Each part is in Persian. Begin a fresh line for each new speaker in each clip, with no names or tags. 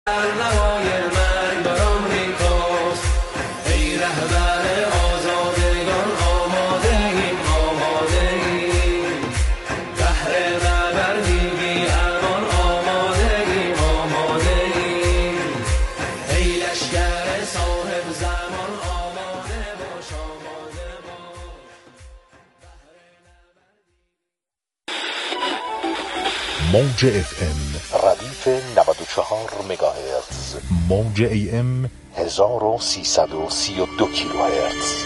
نوای مرگ بر آمریکاست. ای رهبر آزادگان آماده ایم، آماده ایم. بهر نبردی بی امان آماده ایم، آماده ایم. ای لشکر صاحب زمان آماده باش، آماده باش.
موج FM ردیف 94 مگاهرتز، موج AM 1332 کیلوهرتز.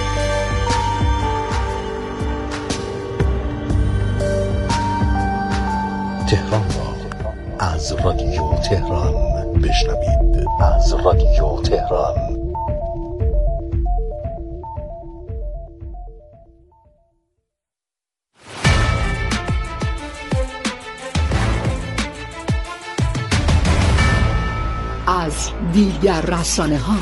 تهران را از رادیو تهران بشنوید. از رادیو تهران.
از دیگر رسانه‌ها.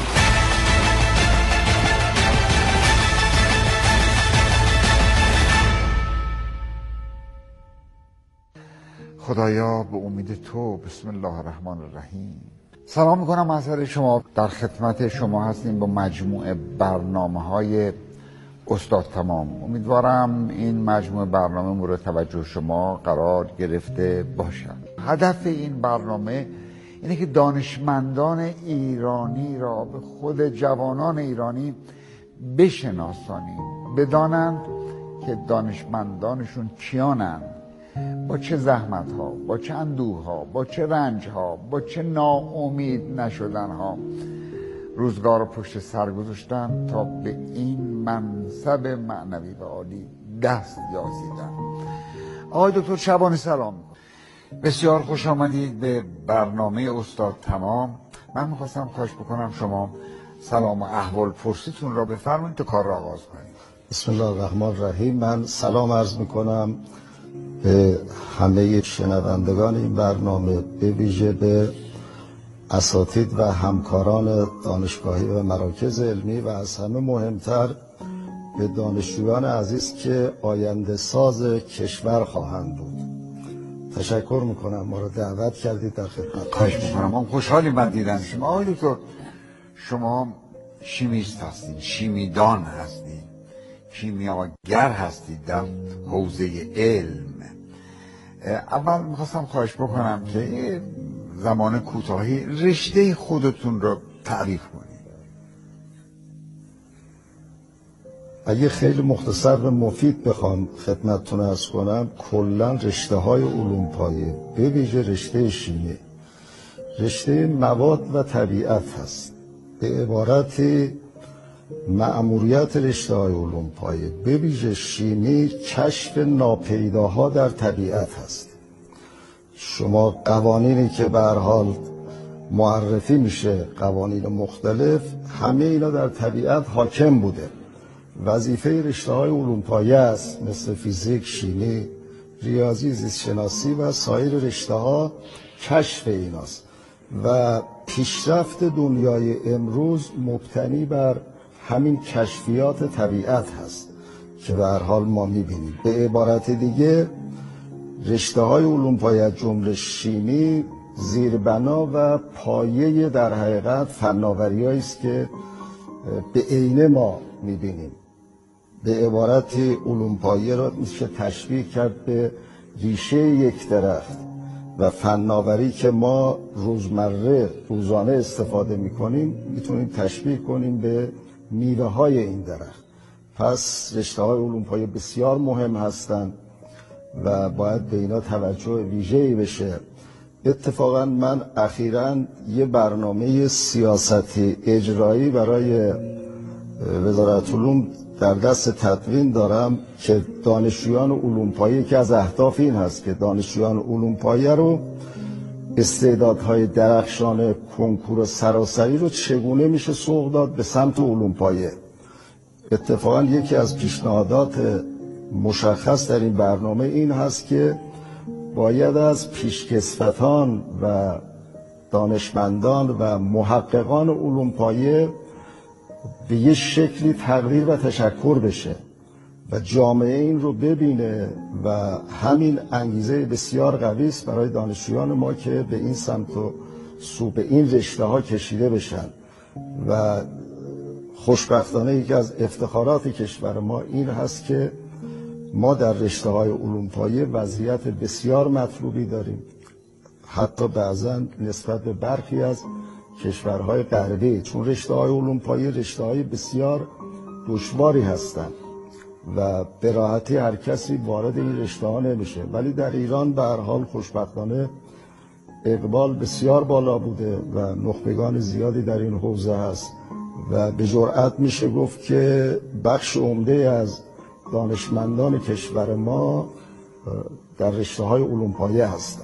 خدایا به امید تو، بسم الله الرحمن الرحیم. سلام میکنم از شما، در خدمت شما هستیم با مجموعه برنامه‌های استاد تمام. امیدوارم این مجموعه برنامه مورد توجه شما قرار گرفته باشد. هدف این برنامه اینه که دانشمندان ایرانی را به خود جوانان ایرانی بشناسانیم، بدانند که دانشمندانشون کیانند، با چه زحمت ها، با چه اندوه ها، با چه رنج ها، با چه ناامید نشدن ها روزگار پشت سر گذاشتن تا به این منصب معنوی و عالی دست یازیدن. آقای دکتر شبانی سلام. بسیار خوش آمدید به برنامه استاد تمام. من میخواستم خواهش بکنم شما سلام و احوال پرسیتون را بفرمایید تا کار را آغاز کنید.
بسم الله الرحمن الرحیم. من سلام عرض میکنم به همه شنوندگان این برنامه، به ویژه به اساتید و همکاران دانشگاهی و مراکز علمی و از همه مهمتر به دانشجویان عزیز که آینده ساز کشور خواهند بود. تشکر میکنم ما رو دعوت کردید در خدمت.
خواهش میکنم، ما خوشحالیم من دیدن شما. آقای دکتر شما شیمیست هستید، شیمیدان هستید، کیمیاگر هستید در حوزه علم. اول میخواستم خواهش بکنم که زمان کوتاهی رشته خودتون رو تعریف کنید.
اگه خیلی مختصر و مفید بخوام خدمتتون عرض کنم، کلا رشته های علوم پایه به ویژه رشته شیمی رشته مواد و طبیعت هست. به عبارتی مأموریت رشته های علوم پایه به ویژه شیمی کشف ناپیداها در طبیعت هست. شما قوانینی که به هر حال معرفی میشه، قوانین مختلف، همه اینا در طبیعت حاکم بوده. وظیفه رشته های علوم پایه است مثل فیزیک، شیمی، ریاضی، زیست شناسی و سایر رشته ها کشف ایناست و پیشرفت دنیای امروز مبتنی بر همین کشفیات طبیعت هست که به هر حال ما میبینیم. به عبارت دیگه رشته های علوم پایه جمله شیمی زیربنا و پایه در حقیقت فناوری‌هایی است که به عینه ما میبینیم. به عبارتی علوم پایه را میشه تشبیه کرد به ریشه یک درخت و فناوری که ما روزانه استفاده میکنیم میتونیم تشبیه کنیم به میوه های این درخت. پس رشته های علوم پایه بسیار مهم هستند و باید به اینا توجه ویژه‌ای بشه. اتفاقا من اخیراً یه برنامه سیاستی اجرایی برای وزارت علوم در دست تدوین دارم که دانشجویان علوم پایه، که از اهداف این هست که دانشجویان علوم پایه رو استعدادهای درخشان کنکور سراسری رو چگونه میشه سوق داد به سمت علوم پایه. اتفاقا یکی از پیشنهادات مشخص در این برنامه این هست که باید از پیشکسوتان و دانشمندان و محققان علوم پایه به یه شکلی تقدیر و تشکر بشه و جامعه این رو ببینه و همین انگیزه بسیار قوی است برای دانشجویان ما که به این سمت و سو به این رشته ها کشیده بشن و خوشبختانه یکی از افتخارات کشور ما این هست که ما در رشته های علوم پایه وضعیت بسیار مطلوبی داریم، حتی بعضا نسبت به برخی از کشورهای غربی، چون رشته های علوم پایه رشته های بسیار دشواری هستند و به راحتی هر کسی وارد این رشته ها نمیشه. ولی در ایران به هر حال خوشبختانه اقبال بسیار بالا بوده و نخبگان زیادی در این حوزه هست و به جرئت میشه گفت که بخش عمده از دانشمندان کشور ما در رشته های علوم پایه هستند.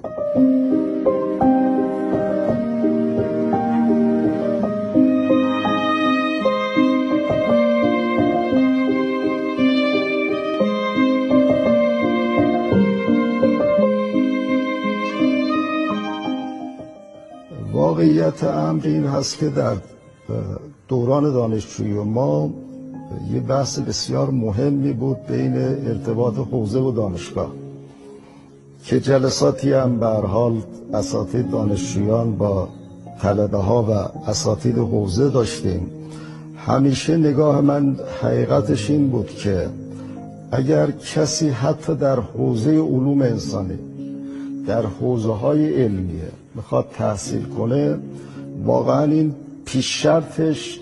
واقعیت امر این هست که در دوران دانشجویی ما یه بحث بسیار مهمی بود بین ارتباط حوزه و دانشگاه که جلساتی هم به هر حال اساتید دانشجویان با طلبه ها و اساتید حوزه داشتیم. همیشه نگاه من حقیقتش این بود که اگر کسی حتی در حوزه علوم انسانی، در حوزه های علمیه میخواد تحصیل کنه، واقعا این پیش شرطش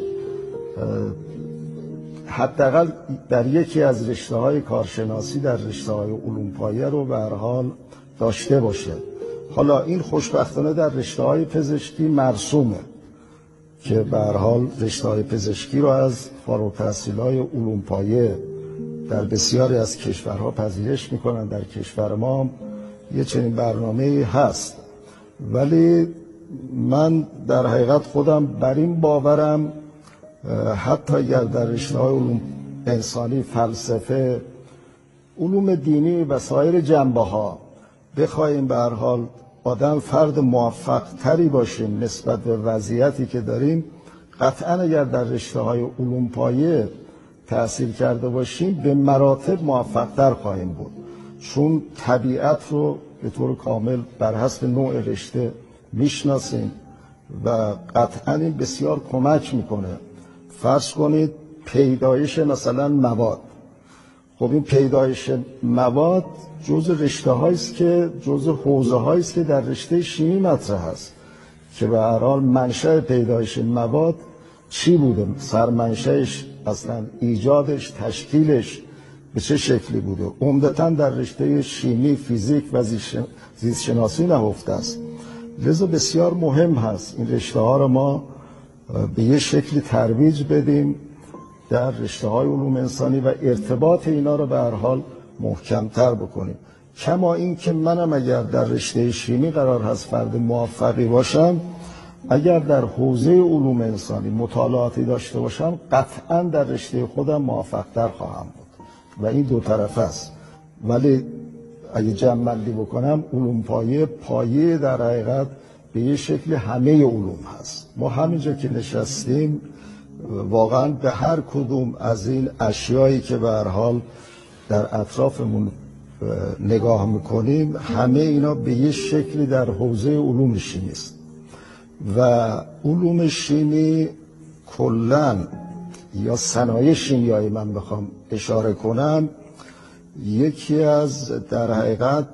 حداقل در یکی از رشته های کارشناسی در رشته های علوم پایه رو به هر حال داشته باشه. حالا این خوشبختانه در رشته های پزشکی مرسومه که به هر حال رشته های پزشکی رو از فارغ التحصیلای علوم پایه در بسیاری از کشورها پذیرش میکنن. در کشور ما یه چنین برنامه‌ای هست، ولی من در حقیقت خودم بر این باورم حتی اگر در رشته‌های علوم انسانی، فلسفه، علوم دینی و سایر جنبه‌ها بخوایم به هر حال آدم فرد موفق تری باشیم نسبت به وضعیتی که داریم، قطعا اگر در رشته‌های علوم پایه تحصیل کرده باشیم به مراتب موفق تر خواهیم بود، چون طبیعت رو به طور کامل بر حسب نوع رشته میشناسیم و قطعا این بسیار کمک میکنه. فرض کنید پیدایش مثلا مواد، خب این پیدایش مواد جز رشته هاییست که جز حوزه هاییست که در رشته شیمی مطرح است که به هر حال منشأ پیدایش مواد چی بوده، سرمنشأش اصلا ایجادش، تشکیلش به چه شکلی بوده، عمدتاً در رشته شیمی، فیزیک و زیست شناسی نهفته است. لذا بسیار مهم هست این رشته ها رو ما به یه شکلی ترویج بدیم در رشته های علوم انسانی و ارتباط اینا رو به هر حال محکمتر بکنیم. کما این که منم اگر در رشته شیمی قرار هست فرد موفقی باشم، اگر در حوزه علوم انسانی مطالعاتی داشته باشم، قطعا در رشته خودم موفقتر خواهم بود و این دو طرف است. ولی اگه جمع بندی بکنم، علوم پایه در حقیقت به یه شکل همه علوم هست. ما همینجا که نشستیم واقعا به هر کدوم از این اشیایی که به هر حال در اطرافمون نگاه میکنیم، همه اینا به یه شکلی در حوزه علوم شیمی است و علوم شیمی کلن یا صنایع شیمیایی من بخوام اشاره کنم، یکی از در حقیقت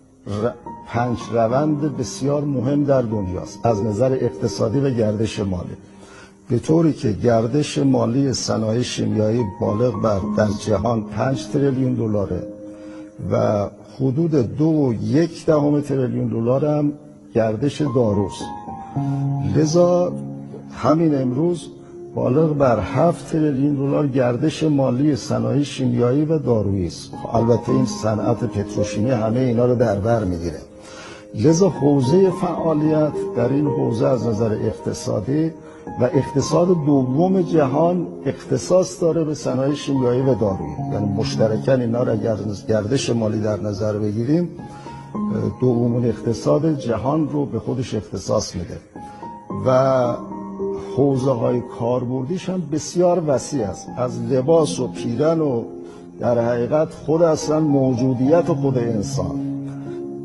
5 روند بسیار مهم در دنیاست از نظر اقتصادی و گردش مالی، به طوری که گردش مالی صنایع شیمیایی بالغ بر در جهان 5 تریلیون دلاره و حدود 2.1 تریلیون دلار هم گردش داروست. لذا همین امروز بالغ بر 7 تریلیون دلار گردش مالی صنایع شیمیایی و دارویی است. البته این صنعت پتروشیمی همه اینا رو در بر میگیره. لذا حوزه فعالیت در این حوزه از نظر اقتصادی و اقتصاد دوم جهان اختصاص داره به صنایع شیمیایی و دارویی، یعنی مشترکاً اینا رو اگر گردش مالی در نظر بگیریم دومین اقتصاد جهان رو به خودش اختصاص میده و حوزه های کاربردیش هم بسیار وسیع است، از لباس و پیرن و در حقیقت خود اصلا موجودیت خود انسان.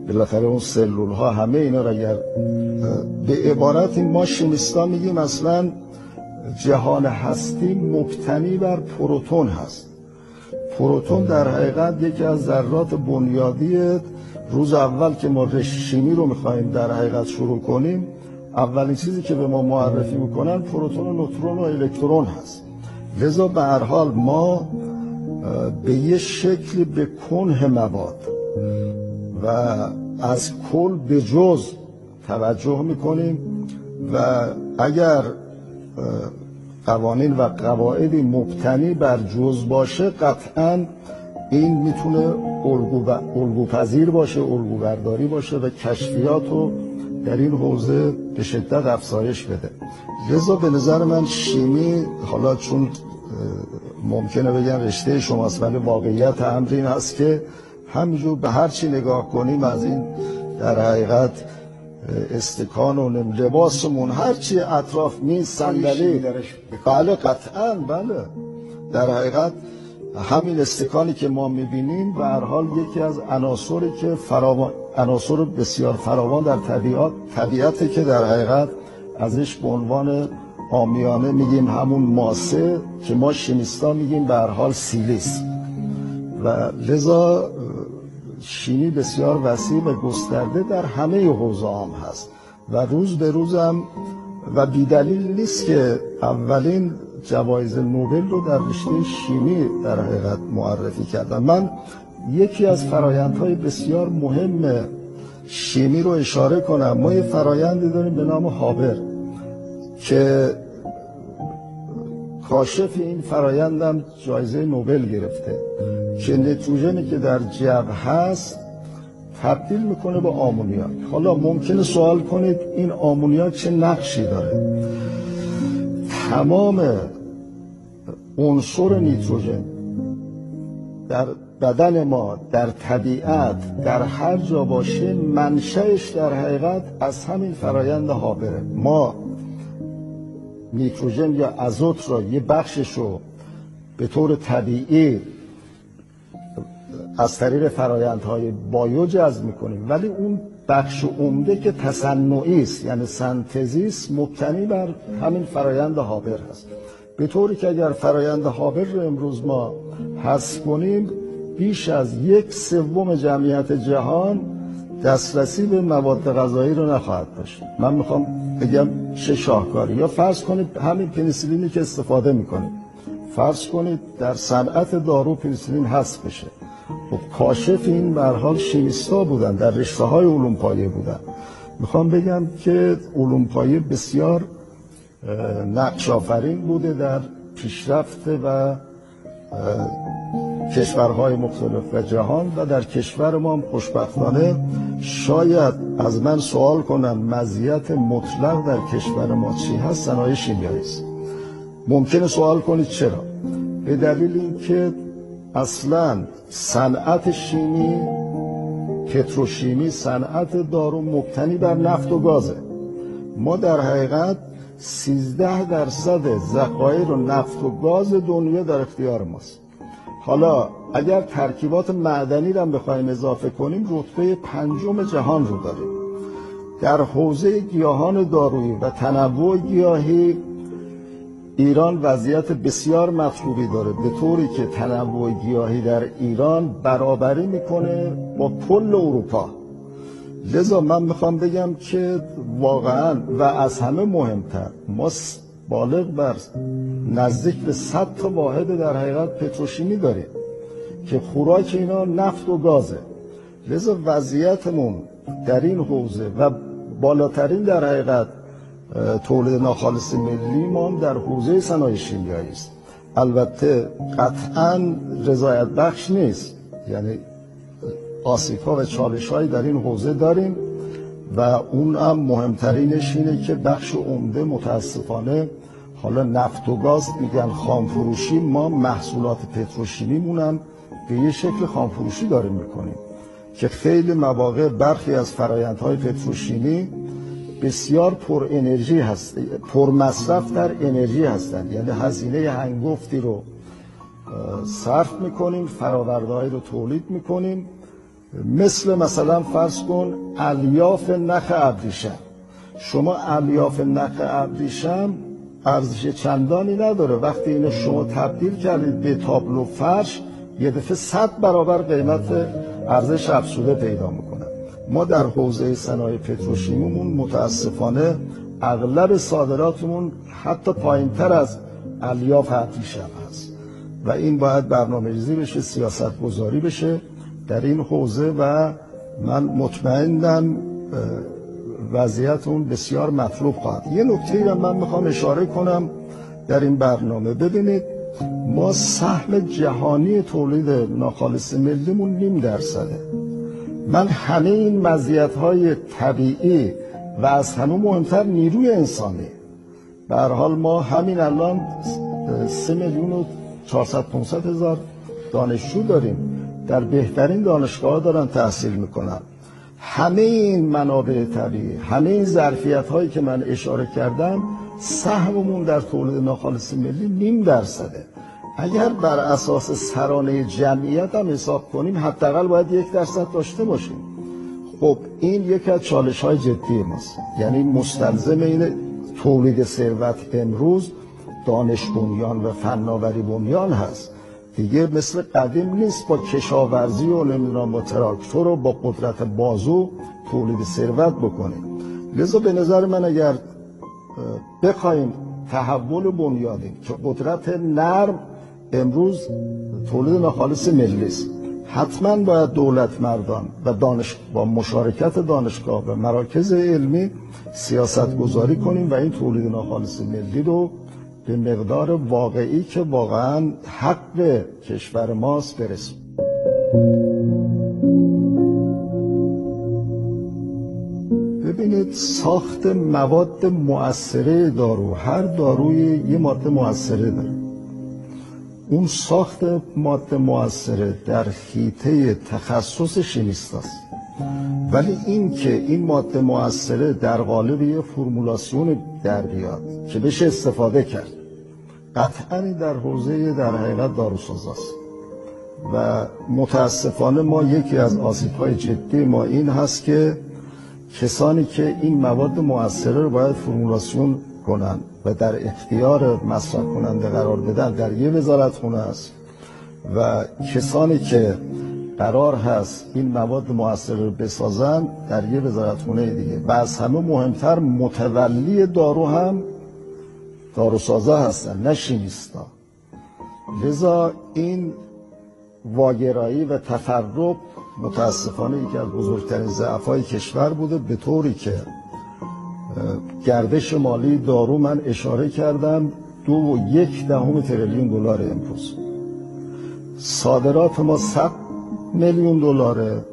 بالاخره اون سلول ها همه اینا را اگر به عبارتی ما شیمیستا میگیم اصلا جهان هستی مبتنی بر پروتون هست. پروتون در حقیقت یکی از ذرات بنیادی. روز اول که ما شیمی رو میخوایم در حقیقت شروع کنیم، اولین چیزی که به ما معرفی میکنن پروتون و نوترون و الکترون هست. لذا به هر حال ما به یه شکلی به کنه مواد و از کل به جز توجه میکنیم و اگر قوانین و قواعدی مبتنی بر جز باشه قطعاً این میتونه الگوپذیر باشه، الگوبرداری باشه و کشفیات رو در این حوزه به شدت افزایش بده. لذا به نظر من شیمی، حالا چون ممکنه بگن رشته شماست ولی واقعیت امر این هست که همینجور به هر چی نگاه کنیم از این در حقیقت استکان و لباسمون هر چی اطراف میز صندلی، بله قطعاً بله، در حقیقت همین استکانی که ما میبینیم به هر حال یکی از عناصری که عناصر بسیار فراوان در طبیعته که در حقیقت ازش به عنوان عامیانه میگیم همون ماسه که ما شیمیستا میگیم به هر حال سیلیس. و لذا شیمی بسیار وسیع و گسترده در همه حوزه هم هست و روز به روزم و بیدلیل نیست که اولین جوایز نوبل رو در رشته شیمی در حقیقت معرفی کردن. من یکی از فرایندهای بسیار مهم شیمی رو اشاره کنم. ما یه فرایندی داریم به نام هابر که کاشف این فرایندم جایزه نوبل گرفته که نیتروژنی که در جو هست تبدیل میکنه به آمونیاک. حالا ممکنه سوال کنید این آمونیاک چه نقشی داره؟ تمام عنصر نیتروژن در بدن ما، در طبیعت، در هر جا باشه منشأش در حقیقت از همین فرایند هابره. ما نیتروژن یا ازوت را یه بخشش رو به طور طبیعی از طریق فرایندهای بایو جذب میکنیم ولی اون بخش عمده که تصنعی است یعنی سنتزی است مبتنی بر همین فرایند هابر هست. به طوری که اگر فرایند هابر رو امروز ما حذف کنیم بیش از 1/3 جمعیت جهان دسترسی به مواد غذایی رو نخواهد داشت. من میخوام بگم چه شاهکاری. یا فرض کنید همین پنیسیلینی که استفاده میکنید، فرض کنید در صنعت دارو پنیسیلین حذف بشه. خب کاشف این به هر حال شیمیستا بودن، در رشته‌های علوم پایه بودن. میخوام بگم که علوم پایه بسیار نقش آفرین بوده در پیشرفت و کشورهای مختلف و جهان و در کشور ما هم خوشبختانه شاید از من سوال کنن مزیت مطلق در کشور ما چی هست؟ صنایع شیمیایی است. ممکنه سوال کنید چرا؟ به دلیل اینکه اصلا صنعت شیمی، پتروشیمی، صنعت دارو مبتنی بر نفت و گازه. ما در حقیقت 13% ذخایر و نفت و گاز دنیا در اختیار ماست. حالا اگر ترکیبات معدنی رو بخوایم اضافه کنیم رتبه 5 جهان رو داریم. در حوزه گیاهان دارویی و تنوع گیاهی ایران وضعیت بسیار مطلوبی داره به طوری که تنوع گیاهی در ایران برابری میکنه با کل اروپا. لذا من میخوام بگم که واقعا و از همه مهمتر ما بالغ بر نزدیک به 100 تا واحد در حقیقت پتروشیمی داریم که خوراک اینا نفت و گازه. لذا وضعیتمون در این حوزه و بالاترین در حقیقت تولید ناخالص ملی ما در حوزه صنایع شیمیایی است. البته قطعاً رضایت بخش نیست، یعنی آسیب‌ها و چالش‌هایی در این حوزه داریم و اون هم مهمترینش اینه که بخش عمده متاسفانه حالا نفت و گاز میگن خامفروشی، ما محصولات پتروشیمیمون هم به یه شکل خامفروشی داریم میکنیم که خیلی مواقع برخی از فرآیندهای پتروشیمی بسیار پر انرژی هست، پر مصرف در انرژی هستند، یعنی هزینه هنگفتی رو صرف میکنیم، فرآورده‌ای رو تولید میکنیم مثلا فرض کن الیاف نخ ابریشم. شما الیاف نخ ابریشم ارزش چندانی نداره، وقتی اینو شما تبدیل کردید به تابلو فرش یه دفعه 100 برابر قیمت ارزش افزوده پیدا میکنه. ما در حوزه صنایع پتروشیمیمون متاسفانه اغلب صادراتمون حتی پایینتر از الیاف ابریشم هست و این باید برنامه‌ریزی بشه، سیاست گذاری بشه در این حوزه و من مطمئنم وضعیت اون بسیار مطلوب خواهد. یه نکته‌ای رو من میخوام اشاره کنم در این برنامه. ببینید ما سهم جهانی تولید ناخالص ملیمون 0.5%. من همه این مزیت‌های طبیعی و از همه مهمتر نیروی انسانی، به هر حال ما همین الان 3,400,000 دانشجو داریم، در بهترین دانشگاه‌ها دارن تحصیل میکنن. همه این منابع طبیعی، همه این ظرفیت‌هایی که من اشاره کردم، سهممون در تولید ناخالص ملی 0.5%. اگر بر اساس سرانه جمعیت هم حساب کنیم حداقل باید 1% داشته باشیم. خب این یکی از چالش‌های جدی ماست، یعنی مستلزم این تولید ثروت امروز دانش بنیان و فناوری بنیان هست. دیگه مثل قدیم نیست با کشاورزی و نمیدونم با تراکتور و با قدرت بازو تولید ثروت بکنیم. لذا به نظر من اگر بخوایم تحول بنیادی که قدرت نرم امروز تولید ناخالص ملی است، حتما باید دولت مردان و با مشارکت دانشگاه و مراکز علمی سیاست گذاری کنیم و این تولید ناخالص ملی رو به مقدار واقعی که واقعا حق کشور ماست برسیم. ببینید ساخت مواد مؤثره دارو، هر داروی یه ماده مؤثره داره. اون ساخت ماده مؤثره در حیطه تخصص شیمیست است، ولی این که این ماده مؤثره در قالب یه فرمولاسیون در بیاد که بشه استفاده کرد، قطعاً در حوزه در حقیقت داروساز است و متاسفانه ما یکی از آسیب‌های جدی ما این هست که کسانی که این مواد مؤثره رو باید فرمولاسیون کنن و در اختیار مصرف کننده قرار بدن در یه وزارتخونه است و کسانی که قرار هست این مواد مؤثره رو بسازن در یه وزارتخونه دیگه و از همه مهمتر متولی دارو هم داروسازا هستن نه شیمیستا. لذا این واگرایی و تفرق متاسفانه یکی از بزرگترین ضعف‌های کشور بوده، به طوری که گردش مالی دارو من اشاره کردم 2.1 تریلیون دلار امروز، صادرات ما 100 میلیون دلاره،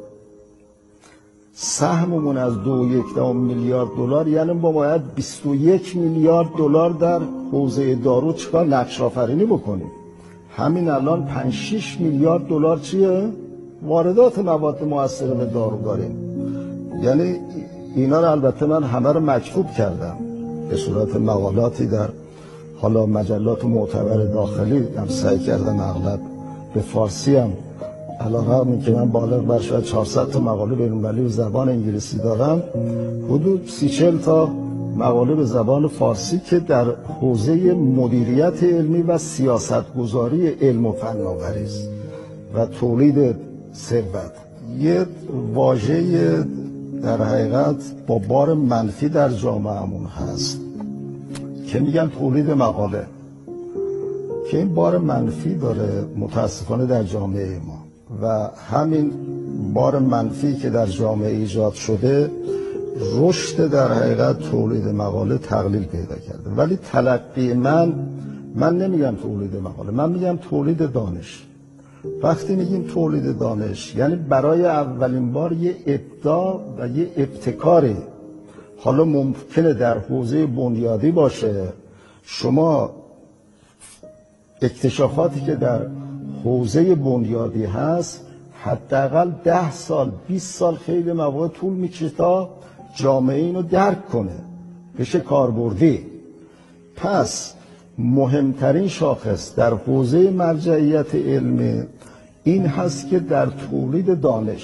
سهممون از 2.1 میلیارد دلار، یعنی ما باید 21 میلیارد دلار در حوزه دارو چیکار نقش آفرینی بکنیم. همین الان 5-6 میلیارد دلار چیه؟ واردات مواد مؤثره به دارو داریم. یعنی اینا رو البته من همه رو مکتوب کردم به صورت مقالاتی در حالا مجلات معتبر داخلی هم سعی کردم اغلب به فارسی هم، علاوه بر که من بالغ بر شاید 400 تا مقاله بین‌المللی به زبان انگلیسی دارم، حدود 30-40 تا مقاله به زبان فارسی که در حوزه مدیریت علمی و سیاستگذاری علم و فناوری است و تولید ثروت. یه واژه در حقیقت با بار منفی در جامعهمون هست که میگن تولید مقاله، که این بار منفی داره متاسفانه در جامعه ما و همین بار منفی که در جامعه ایجاد شده رشد در حقیقت تولید مقاله تقلیل پیدا کرده. ولی تلقی من نمیگم تولید مقاله، من میگم تولید دانش. وقتی میگیم تولید دانش یعنی برای اولین بار یه ابداع و یه ابتکاری، حالا ممکنه در حوزه بنیادی باشه، شما اکتشافاتی که در حوزه بنیادی هست حداقل 10 سال 20 سال خیلی مواد طول میکشه تا جامعه اینو درک کنه بشه کاربردی. پس مهمترین شاخص در حوزه مرجعیت علمی این هست که در تولید دانش،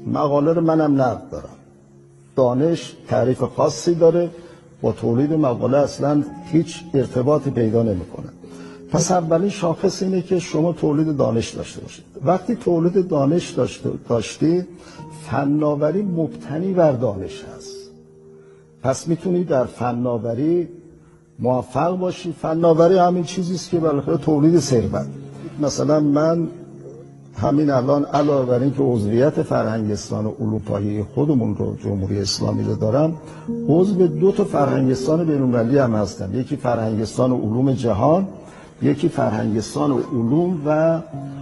مقاله رو منم نقد دارم. دانش تعریف خاصی داره، با تولید مقاله اصلا هیچ ارتباطی پیدا نمیکنه. پس اولین شاخص اینه که شما تولید دانش داشته باشید. وقتی تولید دانش داشتی، فناوری مبتنی بر دانش هست. پس میتونی در فناوری موفق باشی. فناوری همین چیزی است که بالاخره تولید ثروت. مثلا من همین الان علاوه بر اینکه عضویت فرهنگستان علوم پایه خودمون رو جمهوری اسلامی رو دارم، عضو 2 تا فرهنگستان بین‌المللی هم هستم. یکی فرهنگستان علوم جهان، یکی فرهنگستان علوم و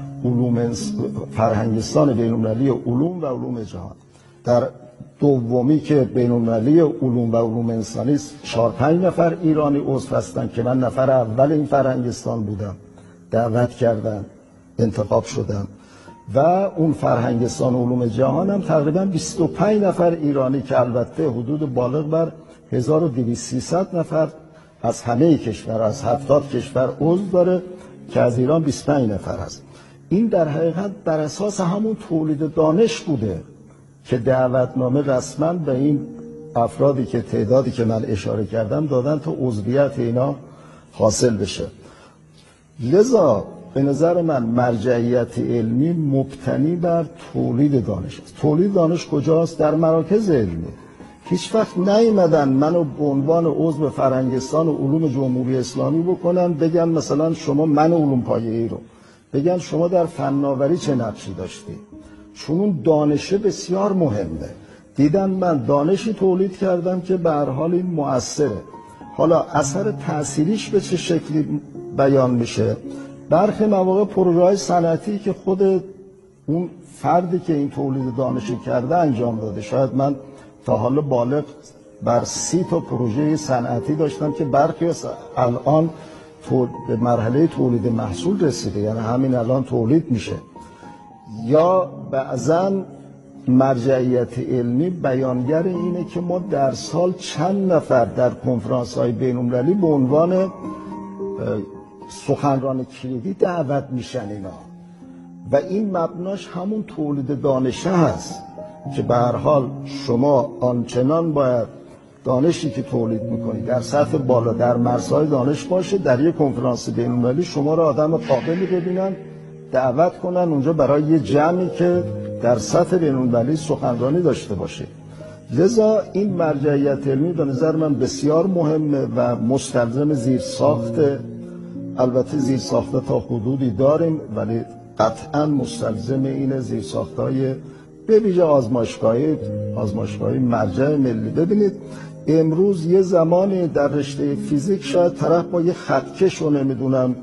فرهنگستان بین‌المللی علوم و علوم جهان. در دومی که بین‌المللی علوم و علوم انسانی است 4-5 نفر ایرانی عضو هستن که من نفر اول این فرهنگستان بودم، دعوت کردن، انتخاب شدم. و اون فرهنگستان علوم جهان هم تقریبا 25 نفر ایرانی که البته حدود بالغ بر 1200-1300 نفر از همه کشور، از 70 کشور عضو داره که از ایران 25 نفر هست. این در حقیقت بر اساس همون تولید دانش بوده که دعوتنامه رسما به این افرادی که تعدادی که من اشاره کردم دادن تا عضویت اینا حاصل بشه. لذا به نظر من مرجعیت علمی مبتنی بر تولید دانش است. تولید دانش کجاست؟ در مراکز علمی. هیچ وقت نیومدن منو به عنوان عضو فرهنگستان علوم جمهوری اسلامی بکنن بگن مثلا شما من علوم پایه‌ای رو بگن شما در فناوری چه نقشی داشتی. چون اون دانشه بسیار مهمه. دیدن من دانشی تولید کردم که به هر حال این مؤثره. حالا اثر تأثیریش به چه شکلی بیان میشه؟ برخی مواقع پروژه‌های صنعتی که خود اون فردی که این تولید دانشی کرده انجام داده. شاید من تا حالا بالغ بر 30 تا پروژه صنعتی داشتم که برخی الان به مرحله تولید محصول رسیده، یعنی همین الان تولید میشه. یا بعضا مرجعیت علمی بیانگر اینه که ما در سال چند نفر در کنفرانس‌های بین‌المللی به عنوان سخنران کلیدی دعوت میشن اینا، و این مبناش همون تولید دانشه هست که به هر حال شما آنچنان باید دانشی که تولید میکنی در سطح بالا در مرزهای دانش باشه، در یک کنفرانس بین‌المللی شما رو آدم قابلی ببینن، دعوت کنن اونجا برای یه جمعی که در سطح بین‌المللی سخنرانی داشته باشه. لذا این مرجعیت علمی به نظر من بسیار مهمه و مستلزم زیرساخت. البته زیرساخت تا حدودی داریم ولی قطعا مستلزم این زیرساخت‌های به ویژه آزمایشگاهی مرجع ملی. ببینید امروز یه زمانی در رشته فیزیک شاید طرف با یه خطکش و نمیدونم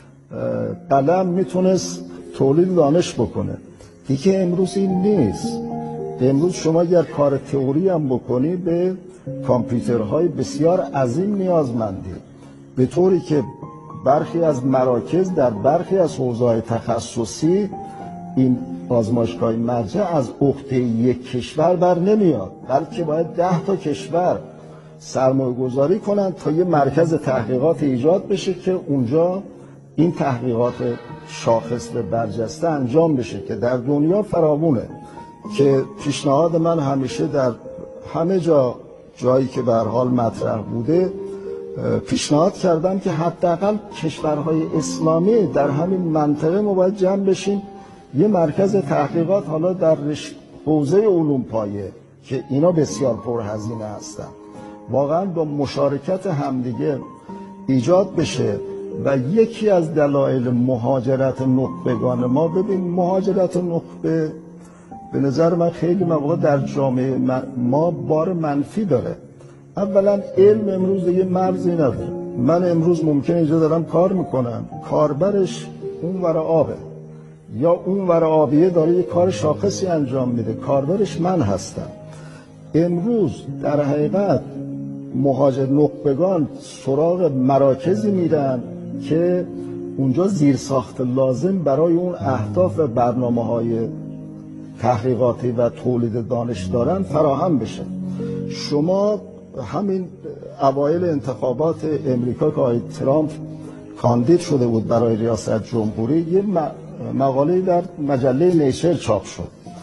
قلم میتونست تولید دانش بکنه، دیگه امروز این نیست. امروز شما اگر کار تئوری هم بکنی به کامپیوترهای بسیار عظیم نیازمندی، به طوری که برخی از مراکز در برخی از حوزه‌های تخصصی این آزمایشگاه مرجع از عهده یک کشور بر نمیاد، بلکه باید 10 تا کشور سرمایه گذاری کنن تا یه مرکز تحقیقات ایجاد بشه که اونجا این تحقیقات شاخص به برجسته انجام بشه که در دنیا فراوونه. که پیشنهاد من همیشه در همه جایی که به هر حال مطرح بوده پیشنهاد کردم که حداقل کشورهای اسلامی در همین منطقه ما باید جمع بشیم یه مرکز تحقیقات حالا در حوزه علوم پایه که اینا بسیار پرهزینه هستن واقعا با مشارکت همدیگه ایجاد بشه. و یکی از دلایل مهاجرت نخبگان ما، ببین مهاجرت نخبه به نظر من خیلی مواقع در جامعه ما بار منفی داره. اولا علم امروز دیگه مرزی نداره. من امروز ممکنه اینجا دارم کار میکنم، کاربرش اون ور آبه یا اون ور آبیه داره یه کار شاخصی انجام میده، کاربرش من هستم. امروز در حقیقت مهاجر نخبگان سراغ مراکزی میرن که اونجا زیرساخت لازم برای اون اهداف و برنامه‌های تحقیقاتی و تولید دانش دارن فراهم بشه. شما همین اوایل انتخابات امریکا که آقای ترامپ کاندید شده بود برای ریاست جمهوری، یه مقاله در مجله نیچر چاپ شد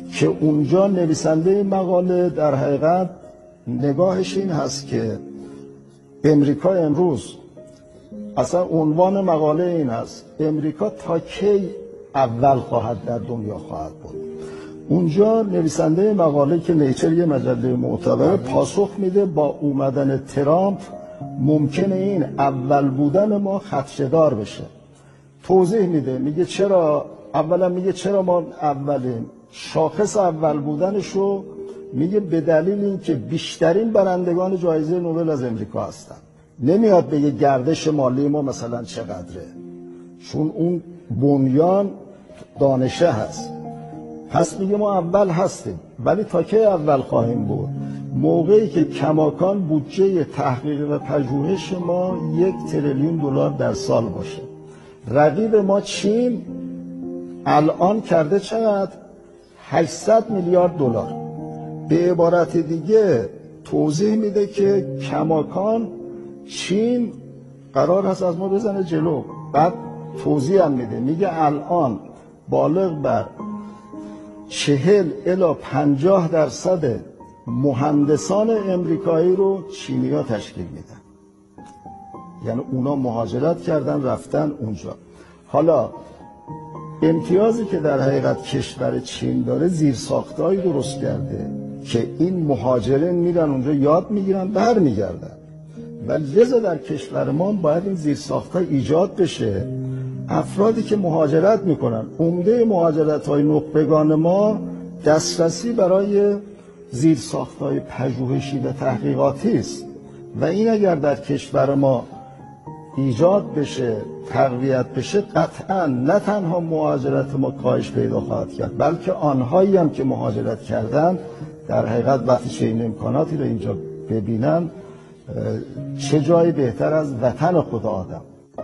که اونجا نویسنده مقاله در حقیقت نگاهش این هست که امریکا امروز، اصلا عنوان مقاله این هست، امریکا تا کی اول خواهد در دنیا خواهد بود. اونجا نویسنده مقاله که نیچر یه مجله معتبر پاسخ میده با اومدن ترامپ ممکنه این اول بودن ما خدشه‌دار بشه. توضیح میده، میگه چرا، اولا میگه چرا ما اولیم، شاخص اول بودنشو میگه به دلیل اینکه بیشترین برندگان جایزه نوبل از امریکا هستن. نمیاد بگه گردش مالی ما مثلا چقدره، چون اون بنیان دانشه هست. پس میگه ما اول هستیم، ولی تا کی اول خواهیم بود؟ موقعی که کماکان بودجه تحقیق و پژوهش ما 1 تریلیون دلار در سال باشه. رقیب ما چین الان کرده چقدر؟ 800 میلیارد دلار. به عبارت دیگه توضیح میده که کماکان چین قرار هست از ما بزنه جلو. بعد توضیح هم میده، میگه الان بالغ بر 40 الی 50% مهندسان امریکایی رو چینی‌ها تشکیل میدن. یعنی اونا مهاجرت کردن رفتن اونجا. حالا امتیازی که در حقیقت کشور چین داره، زیرساخت‌هایی درست کرده که این مهاجرین میرن اونجا یاد میگیرن برمیگردن. ولی لذا در کشور ما باید این زیرساخت‌ها ایجاد بشه. افرادی که مهاجرت میکنن، عمده مهاجرت‌های نخبگان ما دسترسی برای زیرساخت‌های پژوهشی و تحقیقاتی است و این اگر در کشور ما ایجاد بشه، تقویت بشه، قطعا نه تنها مهاجرت ما کاهش پیدا خواهد کرد، بلکه آنهایی هم که مهاجرت کردن در حقیقت وقتی چه این امکاناتی رو اینجا ببینن، چه جایی بهتر از وطن خود آدم.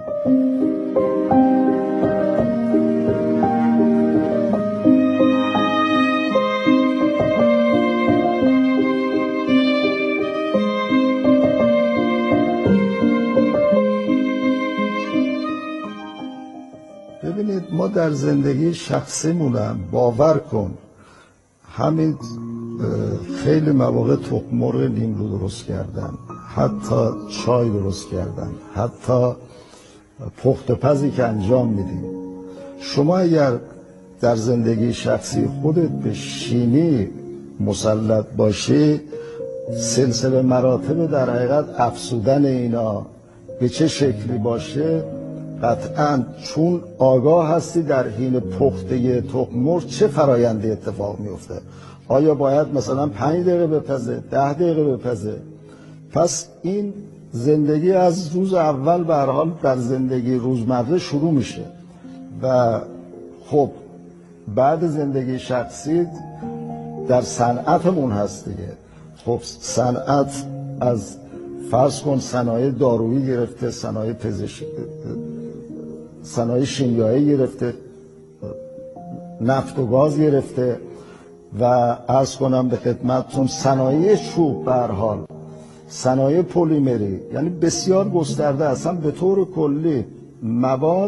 ببینید ما در زندگی شخصیمونم باور کن همین خیلی مواقع تخم مرغ نیمرو درست کردن، حتی چای درست کردن، حتی پخت پزی که انجام میدیم. شما اگر در زندگی شخصی خودت به شیمی مسلط باشی، سلسله مراتب در حقیقت افزودن اینا به چه شکلی باشه، قطعاً چون آگاه هستی در حین پخته تخم مرغ چه فرآیندی اتفاق میفته. آیا باید مثلا 5 دقیقه بپزه، 10 دقیقه بپزه؟ پس این زندگی از روز اول به هر حال در زندگی روزمره شروع میشه و خب بعد زندگی شخصی در صنعتمون هست دیگه. خب صنعت از فرض کن صنایع دارویی گرفته، صنایع پزشکی، صنایع شیمیایی گرفته، نفت و گاز گرفته و عرض کنم به خدمتتون صنایع چوب، به هر حال صنایع پلیمری، یعنی بسیار گسترده. اصلا به طور کلی مواد،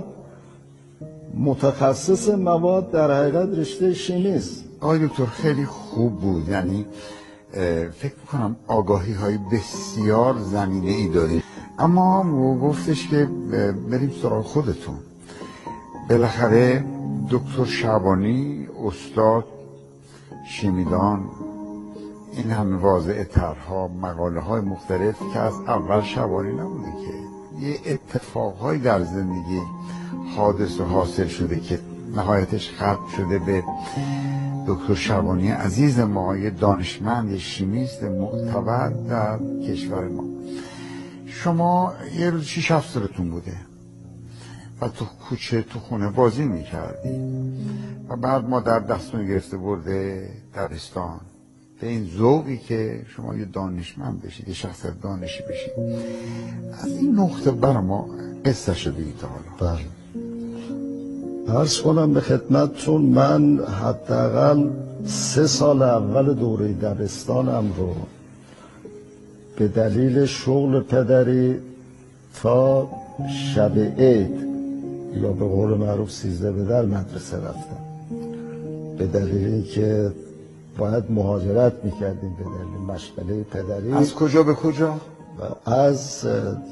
متخصص مواد در حقیقت رشته شیمی است.
آقای دکتر خیلی خوب بود، یعنی فکر میکنم آگاهی های بسیار زمینه ای دارید. اما گفتش که بریم سراغ خودتون. بالاخره دکتر شعبانی استاد شیمیدان، این همه واضع طرح‌ها، مقاله های مختلف که از اول شعبانی نبوده که یه اتفاقهایی در زندگی حادث و حاصل شده که نهایتش ختم شده به دکتر شعبانی عزیز ما، یه دانشمند، یه شیمیست معتبر در کشور ما. شما یه روز 6-7 سالتون بوده و تو کوچه تو خونه بازی میکردی و بعد مادر دستون گرفته برده دبستان به این ذوقی که شما یه دانشمند بشید، یه شخصیت دانشی بشید. از این نقطه برای ما قصه شده تا حالا.
بله. عرض کنم به خدمتتون، من حداقل 3 سال اول دوره دبستانم رو به دلیل شغل پدری تا شب عید یا به قول معروف 13 به در مدرسه رفتم، به دلیلی که باید مهاجرت میکردیم به دلیل مشغله پدری.
از کجا به کجا؟
از